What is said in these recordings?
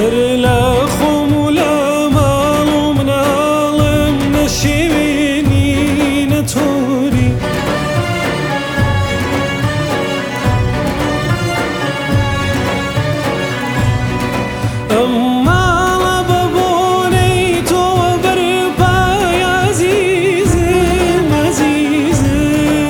هرلا خمولا مالو من عالم نشيني نتوري أما لبابوني تو بربا يا عزيزي عزيزي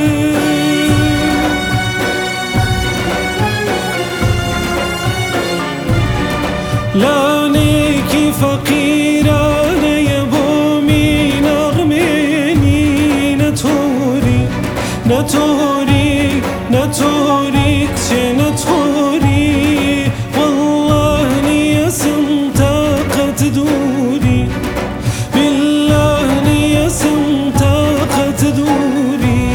لانيكي فقيرانة يبومي نغميني نتوري نتوري نتوري كشي نتوري والله ني سمتاقة تدوري بالله ني سمتاقة تدوري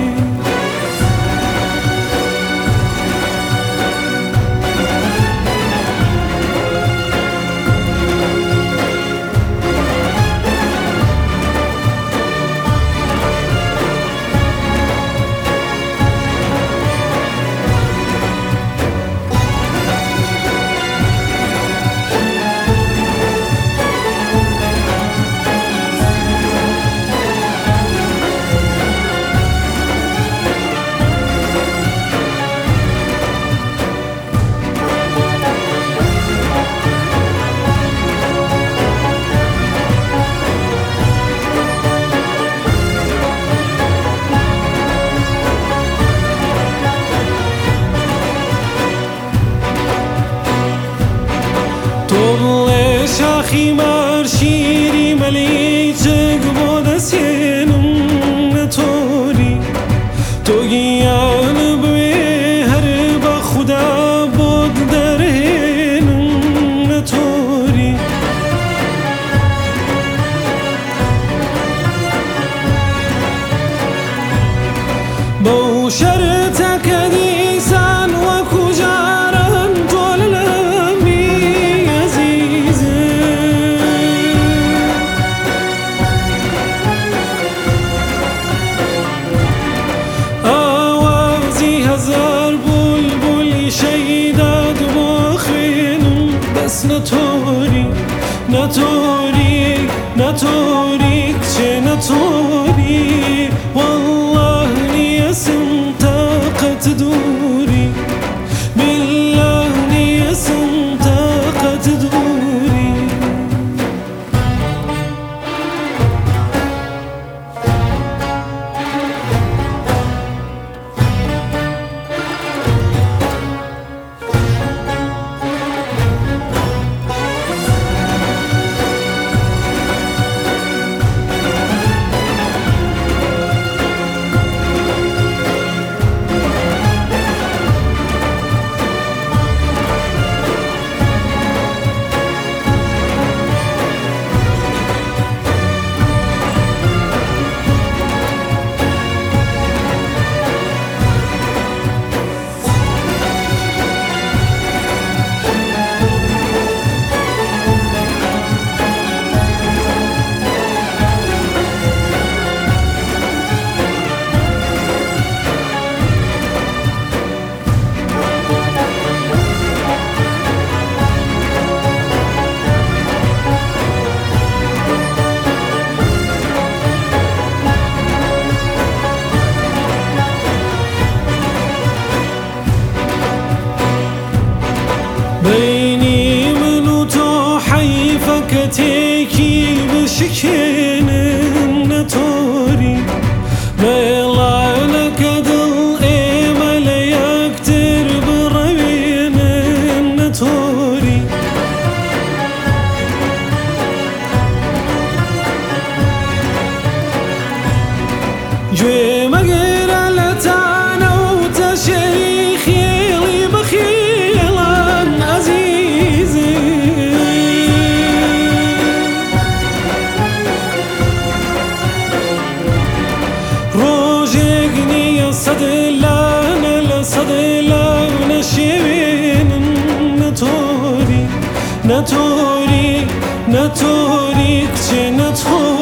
طول شاخي مارشيري مليجك بود سينم نتوري توگیان بوی هر با خدا بود درهنم نتوري بو شرطك ديسان وكجاران طول هزار بلبل شیداد مخینم بس نتوری نتوری نتوری چه نتوری والله نیسم طاقت دوری بالله نیسم طاقت دوری بيني من وتو حيفك تيكي بشكين نتوري بيلعنك دل إيمال يكتر بربين نتوري جوي مقر لتانا وتشريخي لي بخيلا عزيزي روجيني صدلان لصدلان شيرين نتوري نتوري نتوري كشي نتوري